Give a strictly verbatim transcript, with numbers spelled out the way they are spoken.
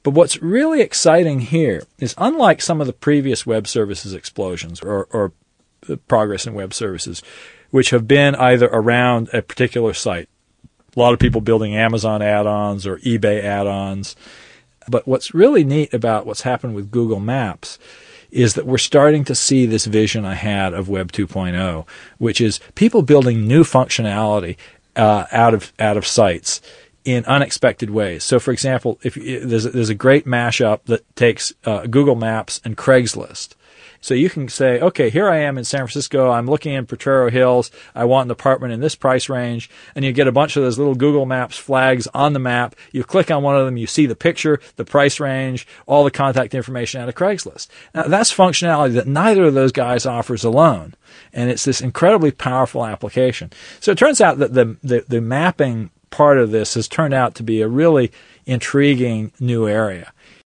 But what's really exciting here is, unlike some of the previous web services explosions or, or progress in web services, which have been either around a particular site, a lot of people building Amazon add-ons or eBay add-ons. But what's really neat about what's happened with Google Maps is that we're starting to see this vision I had of Web two point oh, which is people building new functionality uh, out of out of sites in unexpected ways. So, for example, if there's a, there's a great mashup that takes uh, Google Maps and Craigslist. So you can say, okay, here I am in San Francisco. I'm looking in Potrero Hills. I want an apartment in this price range. And you get a bunch of those little Google Maps flags on the map. You click on one of them. You see the picture, the price range, all the contact information out of Craigslist. Now, that's functionality that neither of those guys offers alone. And it's this incredibly powerful application. So it turns out that the, the, the mapping part of this has turned out to be a really intriguing new area.